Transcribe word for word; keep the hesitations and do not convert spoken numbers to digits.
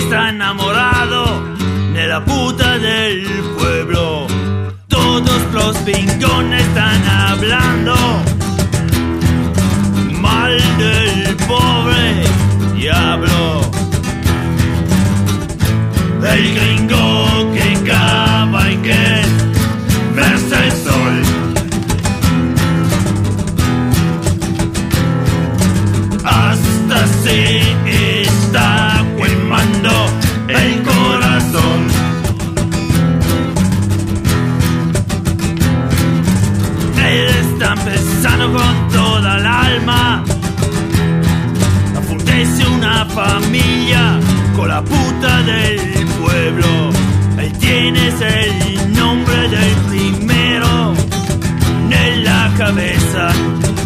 está enamorado de la puta del pueblo. Todos los pingones están hablando mal del pobre diablo. El gringo que cava y que versa el sol. Hasta se está quemando el corazón. Él está empezando con toda el alma a fundarse una familia con la puta del pueblo. Él tiene el nombre del primero en la cabeza.